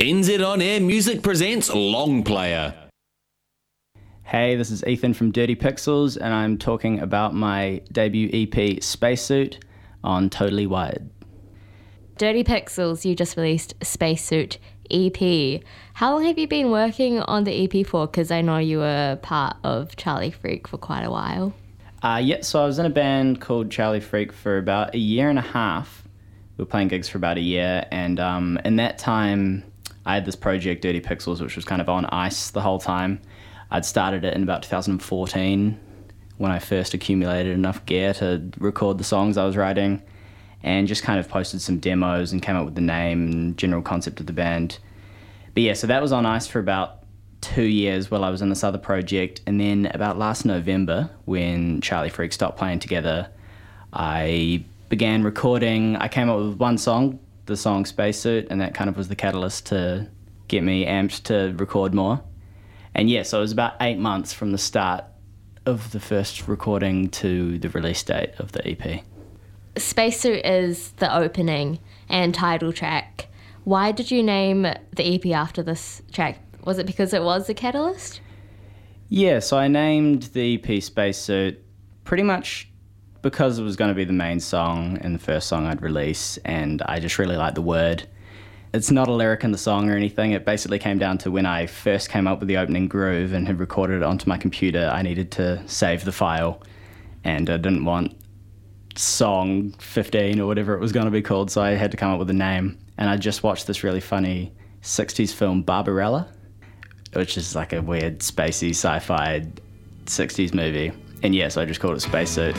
NZ On Air Music presents Long Player. Hey, this is Ethan from Dirty Pixels, and I'm talking about my debut EP, Spacesuit, on Totally Wired. Dirty Pixels, you just released Spacesuit EP. How long have you been working on the EP for? Because I know you were part of Charlie Freak for quite a while. So I was in a band called Charlie Freak for about a year and a half. We were playing gigs for about a year, and in that time, I had this project, Dirty Pixels, which was kind of on ice the whole time. I'd started it in about 2014 when I first accumulated enough gear to record the songs I was writing, and just kind of posted some demos and came up with the name and general concept of the band. But yeah, so that was on ice for about 2 years while I was in this other project, and then about last November, when Charlie Freak stopped playing together, I began recording. I came up with one song, the song Spacesuit, and that kind of was the catalyst to get me amped to record more. And yeah, so it was about 8 months from the start of the first recording to the release date of the EP. Spacesuit is the opening and title track. Why did you name the EP after this track? Was it because it was the catalyst? Yeah, so I named the EP Spacesuit pretty much because it was going to be the main song and the first song I'd release, and I just really liked the word. It's not a lyric in the song or anything. It basically came down to when I first came up with the opening groove and had recorded it onto my computer, I needed to save the file, and I didn't want song 15 or whatever it was going to be called, so I had to come up with a name. And I just watched this really funny 60s film, Barbarella, which is like a weird spacey sci-fi 60s movie. And yeah, so I just called it Spacesuit.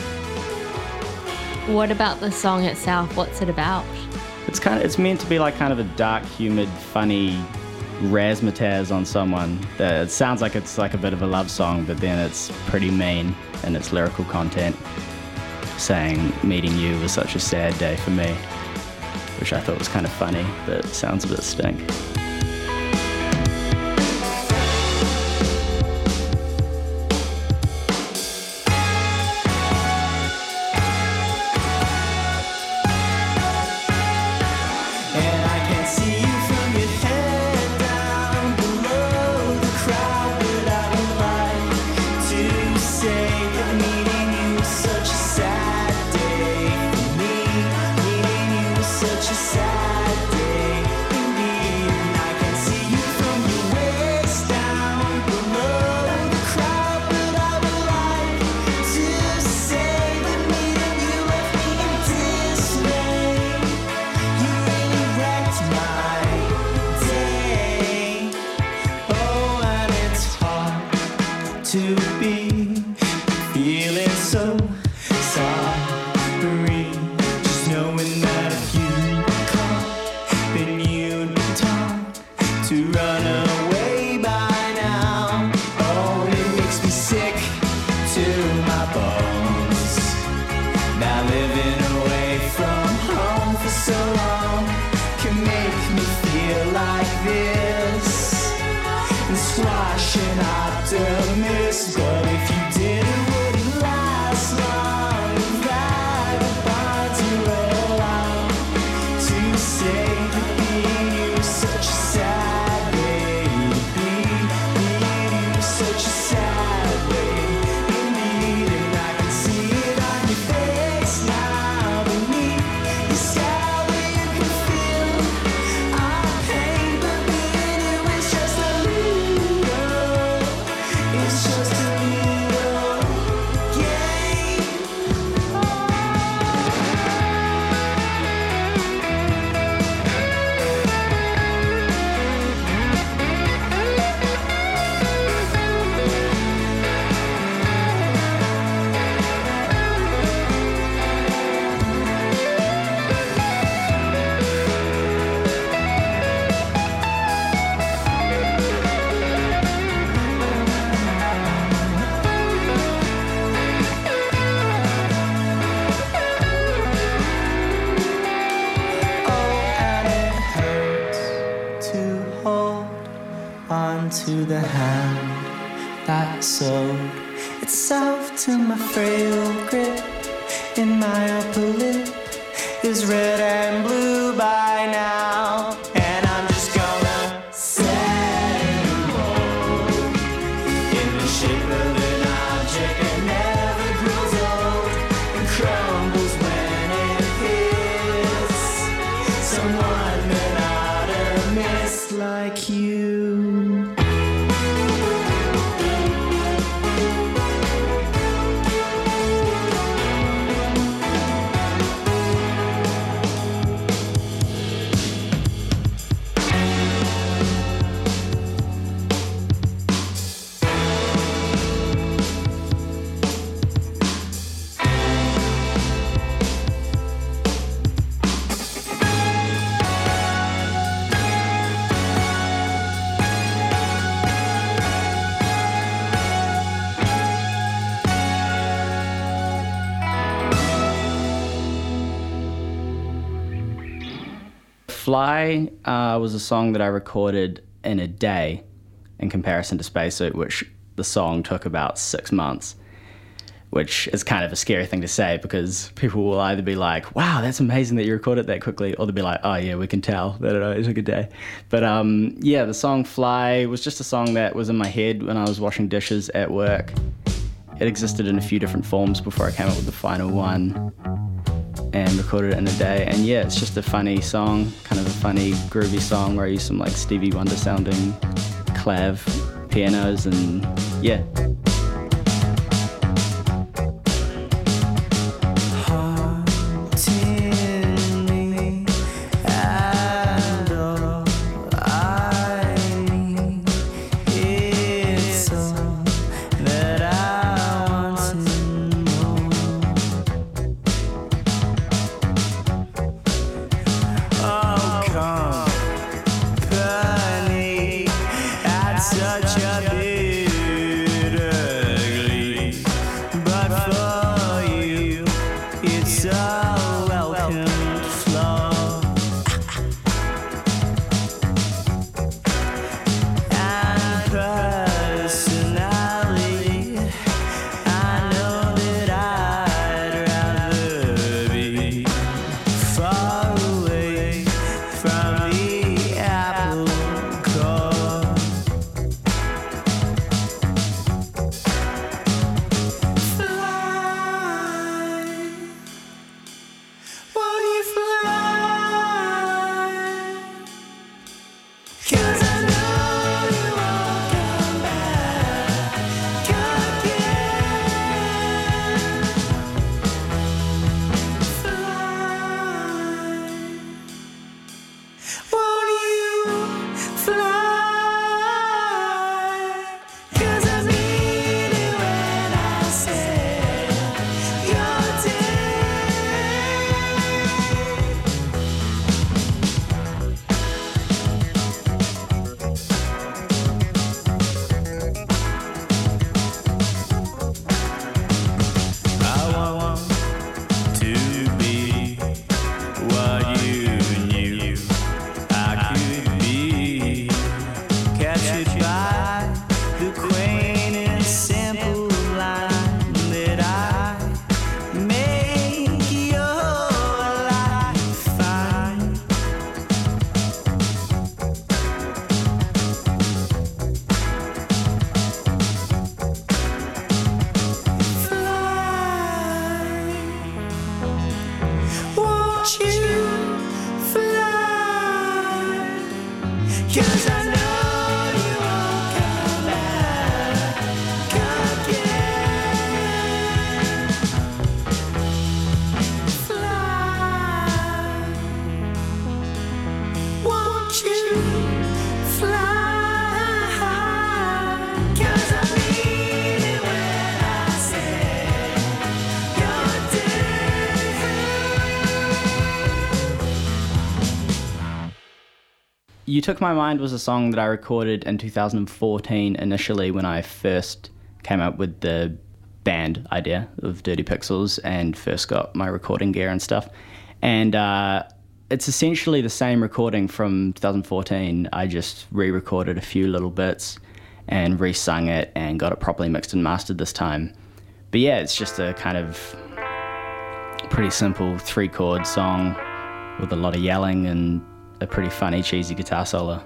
What about the song itself? What's it about? It's meant to be like kind of a dark, humid, funny razzmatazz on someone. It sounds like it's like a bit of a love song, but then it's pretty mean in its lyrical content, saying meeting you was such a sad day for me, which I thought was kind of funny, but it sounds a bit stink. onto the hand that sewed itself to my frail grip, and my upper lip is red and blue by now, and I'm just gonna just like you. Fly was a song that I recorded in a day in comparison to Spacesuit, which the song took about 6 months, which is kind of a scary thing to say because people will either be like, wow, that's amazing that you recorded that quickly, or they'll be like, oh yeah, we can tell that it took a day. But yeah, the song Fly was just a song that was in my head when I was washing dishes at work. It existed in a few different forms before I came up with the final one and recorded it in a day. And yeah, it's just a funny song, kind of a funny groovy song where I use some like Stevie Wonder sounding clav pianos and yeah. Such a bit ugly, but for you, it's a welcomed flaw. And personally, I know that I'd rather be far away from the apple core. Cause I know you won't come back again. Fly, won't you fly? Cause I mean it when I say you're dead. You Took My Mind was a song that I recorded in 2014 initially when I first came up with the band idea of Dirty Pixels and first got my recording gear and stuff. And it's essentially the same recording from 2014. I just re-recorded a few little bits and re-sung it and got it properly mixed and mastered this time. But yeah, it's just a kind of pretty simple 3-chord song with a lot of yelling and a pretty funny, cheesy guitar solo.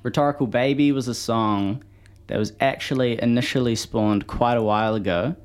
Rhetorical Baby was a song that was actually initially spawned quite a while ago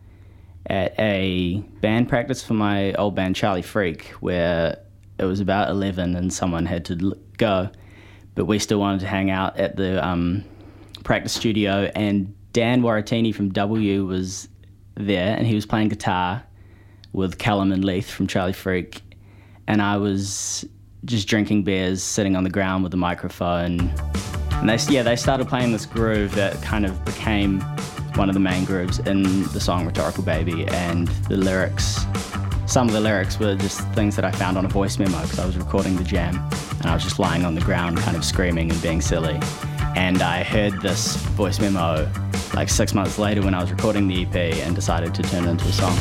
at a band practice for my old band Charlie Freak, where it was about 11 and someone had to go, but we still wanted to hang out at the practice studio, and Dan Waratini from W was there, and he was playing guitar with Callum and Leith from Charlie Freak, and I was just drinking beers, sitting on the ground with a microphone, and they started playing this groove that kind of became one of the main grooves in the song Rhetorical Baby. And the lyrics, some of the lyrics were just things that I found on a voice memo because I was recording the jam, and I was just lying on the ground kind of screaming and being silly. And I heard this voice memo like 6 months later when I was recording the EP and decided to turn it into a song.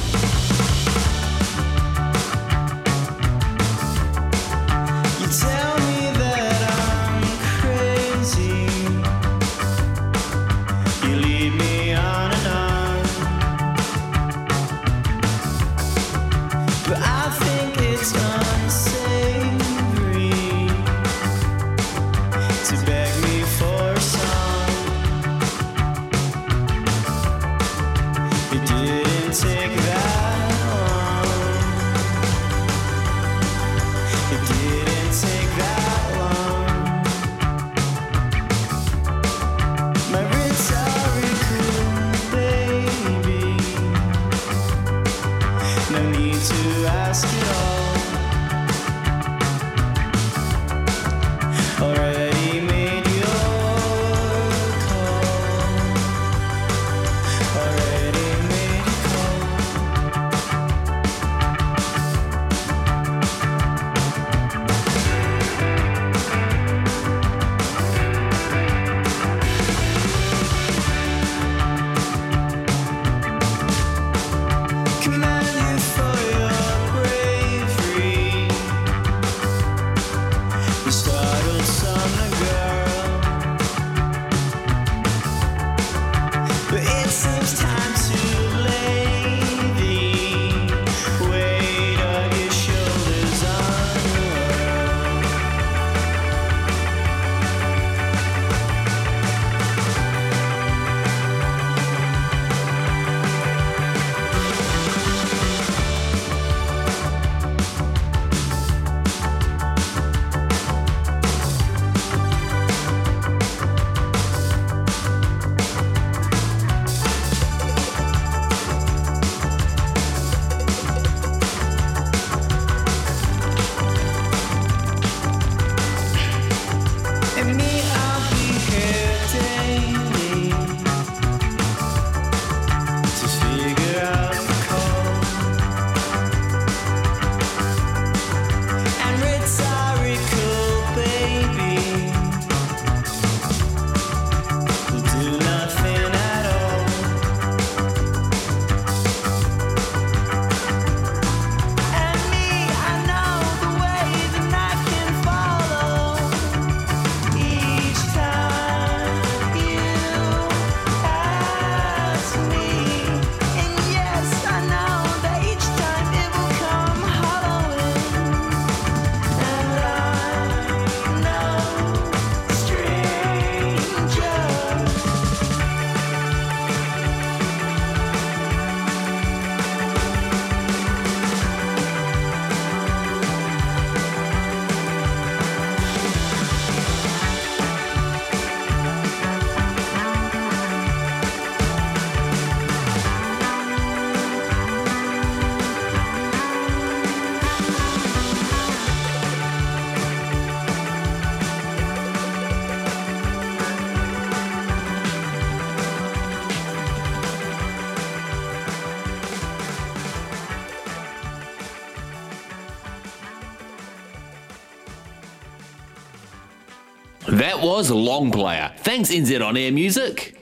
That was Long Player. Thanks NZ On Air Music.